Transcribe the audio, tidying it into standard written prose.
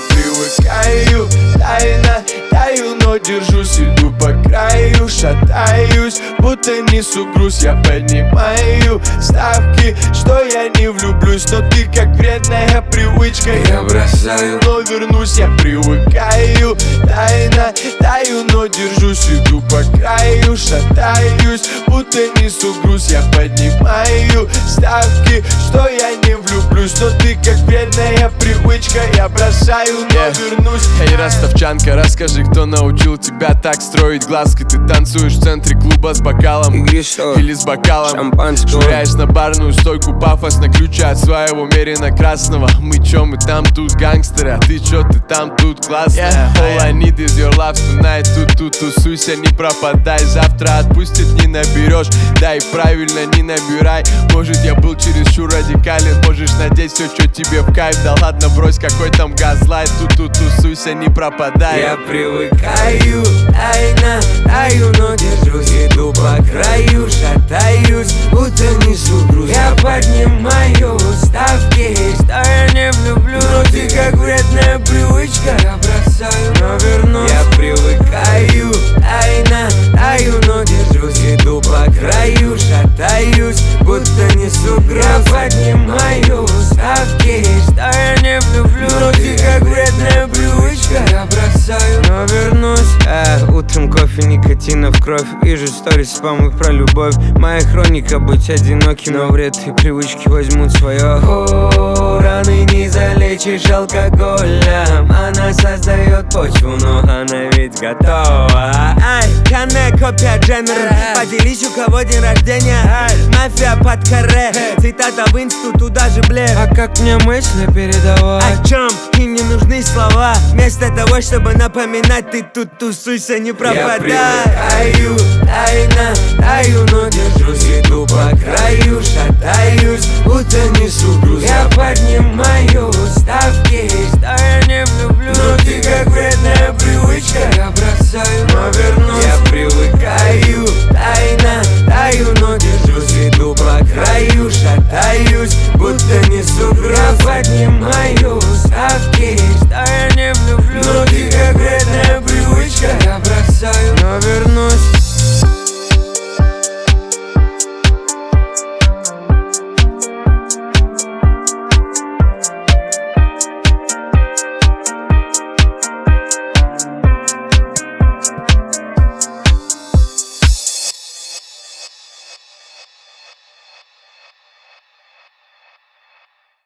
привыкаю, тайно таю, но держусь, иду по краю, шатаюсь, будто несу груз. Я поднимаю ставки, что я не влюблюсь, но ты как вредная привычка. Я бросаю, но вернусь, я привыкаю, тайно таю, но держусь, иду по краю, шатаюсь, будто несу груз. Я поднимаю ставки, что я не влюблюсь, но ты как вредная привычка. Я бросаю, но вернусь. Эй, ростовчанка, расскажи, кто научил тебя так строить глазки? Ты танцуешь в центре клуба с бокалом или с бокалом шампанского, швыряешь на барную стойку пафосно ключи от своего мерина красного. Мы чё, мы там тут гангстеры, а ты чё, ты там тут классная. All I need is your love tonight. Тут тусуйся, не пропадай, завтра отпустит, не наберешь. Да и правильно, не набирай. Может, я был чересчур радикален, можешь надеть все, что тебе в кайф. Да ладно, брось, какой там газлайт. Тут тусуйся, не пропадай. Я привыкаю, тайно таю, но держусь, иду по краю, шатаюсь, будто несу груз. Я поднимаю ставки, что я не влюблю, но ты как вредная привычка. Я бросаю, но вернусь. Я привыкаю, тайно таю, но держусь, иду по краю, шатаюсь, будто несу груз. Я поднимаю ставки, что я не влюблю, но ты как вредная привычка. Я бросаю, но вернусь. Утром кофе, никотина в кровь. Вижу сторис спамов про любовь. Моя хроника быть одиноким, но вред и привычки возьмут свое. О, раны не залечишь алкоголем. Она создает почву, но она ведь готова. Ай, Кане, копия Дженнер. Поделись, у кого день рождения. Мафия под каре. Цитата в инсту, туда же блеф. А как мне мысли передавать? О чем? Им не нужны слова. Вместо того, чтобы напоминать, ты тут тусуйся, не пропадай. Я привыкаю, тайно таю, но держусь, иду по краю, шатаюсь, будто несу груз. Я поднимаю ставки, что я